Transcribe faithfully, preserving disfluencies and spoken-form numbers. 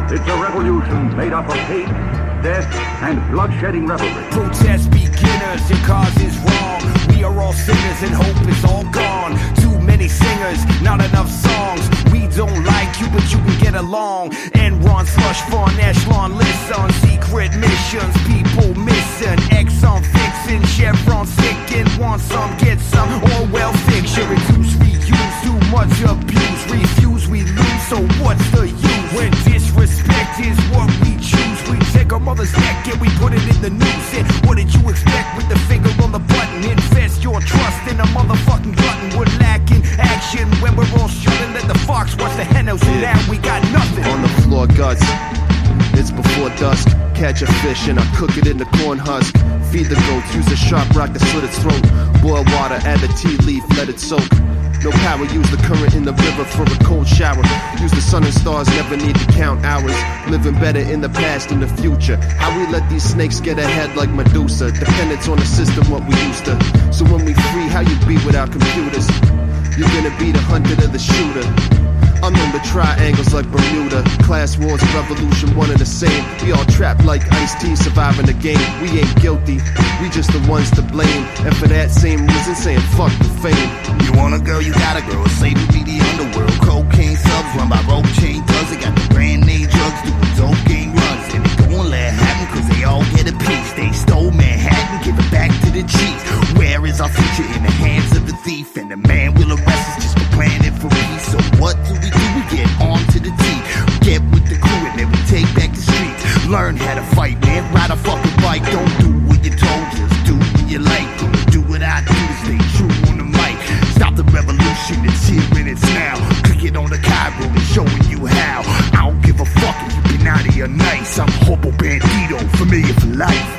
It's a revolution made up of hate, death, and blood-shedding revelry. Protest beginners, your cause is wrong. We are all sinners and hope is all gone. Too many singers, not enough songs. We don't like you, but you can get along. Enron slush fund, echelon lists on secret missions. People missing, Exxon fixing, Chevron sticking. Want some, get some, Orwell fiction. Reduce, reuse, too much abuse. Refuse, we lose, so what's the use? When disrespect is what we choose, we take our mother's neck and we put it in the news. And what did you expect with the finger on the button? Invest your trust in a motherfucking glutton. We're lacking action when we're all shutting. Let the fox watch the hen house and now we got nothing. On the floor, guts. It's before dusk. Catch a fish and I cook it in the corn husk. Feed the goats, use a sharp rock to slit its throat. Boil water, add the tea leaf, let it soak. No power, use the current in the river for a cold shower. Use the sun and stars, never need to count hours. Living better in the past and the future. How we let these snakes get ahead like Medusa. Dependence on the system, what we used to. So when we free, how you be without computers? You're gonna be the hunter to the shooter. I'm in the triangles like Bermuda. Class wars, revolution, one and the same. We all trapped like Ice-T, surviving the game. We ain't guilty, we just the ones to blame. And for that same reason, saying fuck the fame. You want a girl, you got a girl. Slavery be the underworld. Cocaine subs run by rope chain thugs. They got the brand name drugs doing dope game runs. And they gon' let happen cause they all get a piece. They stole Manhattan, give it back to the chief. Where is our future? In the hands of the thief. And the man will arrest us just for planning for peace. So what do we do? We get on to the teeth. Get with the crew and then we take back the streets. Learn how to fight, man. Ride a fucking bike. Don't do what you're told, just do what you like. Gonna do what I do to stay true on the mic. Stop the revolution, it's here and it's now. Click it on the Cairo and showing you how. I don't give a fuck if you been out of your nice. I'm Hobo Bandito, familiar for life.